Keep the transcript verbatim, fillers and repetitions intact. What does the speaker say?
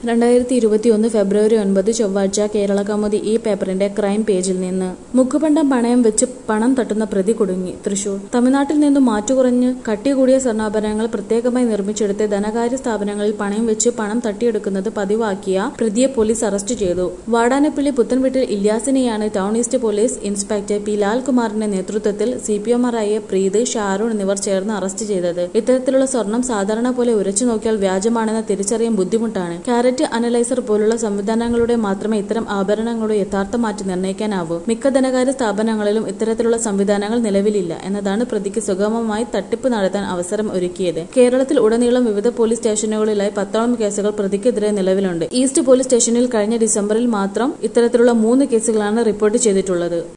രണ്ടായിരത്തി ഇരുപത്തിയൊന്ന് ഫെബ്രുവരി ഒൻപത് ചൊവ്വാഴ്ച കേരളകൗമുദി ഈ പേപ്പറിന്റെ ക്രൈം പേജിൽ നിന്ന് മുക്കുപണ്ടം പണയം വെച്ച് പണം തട്ടുന്ന പ്രതി കുടുങ്ങി. തൃശൂർ തമിഴ്നാട്ടിൽ നിന്നും മാറ്റുകുറഞ്ഞ് കട്ടികൂടിയ സ്വർണ്ണാഭരണങ്ങൾ പ്രത്യേകമായി നിർമ്മിച്ചെടുത്ത് ധനകാര്യ സ്ഥാപനങ്ങളിൽ പണയം വെച്ച് പണം തട്ടിയെടുക്കുന്നത് പതിവാക്കിയ പ്രതിയെ പോലീസ് അറസ്റ്റ് ചെയ്തു. വാടാനപ്പള്ളി പുത്തൻവീട്ടിൽ ഇല്യാസിനെയാണ് town east police inspector P ലാൽകുമാറിന്റെ നേതൃത്വത്തിൽ സിപിഒമാരായ പ്രീത്, ഷാരൂൺ എന്നിവർ ചേർന്ന് അറസ്റ്റ് ചെയ്തത്. ഇത്തരത്തിലുള്ള സ്വർണം സാധാരണ പോലെ ഉരച്ചു നോക്കിയാൽ വ്യാജമാണെന്ന് തിരിച്ചറിയാൻ ബുദ്ധിമുട്ടാണ്. കാരറ്റ് അനലൈസർ പോലുള്ള സംവിധാനങ്ങളുടെ മാത്രമേ ഇത്തരം ആഭരണങ്ങളുടെ യഥാർത്ഥ മാറ്റി നിർണ്ണയിക്കാനാവൂ. മിക്ക ധനകാര്യ സ്ഥാപനങ്ങളിലും ഇത്തരത്തിലുള്ള സംവിധാനങ്ങൾ നിലവിലില്ല എന്നതാണ് പ്രതിക്ക് സുഗമമായി തട്ടിപ്പ് നടത്താൻ അവസരം ഒരുക്കിയത്. കേരളത്തിൽ ഉടനീളം വിവിധ പോലീസ് സ്റ്റേഷനുകളിലായി പത്തോളം കേസുകൾ പ്രതിക്കെതിരെ നിലവിലുണ്ട്. ഈസ്റ്റ് പോലീസ് സ്റ്റേഷനിൽ കഴിഞ്ഞ ഡിസംബറിൽ മാത്രം ഇത്തരത്തിലുള്ള മൂന്ന് കേസുകളാണ് റിപ്പോർട്ട് ചെയ്തിട്ടുള്ളത്.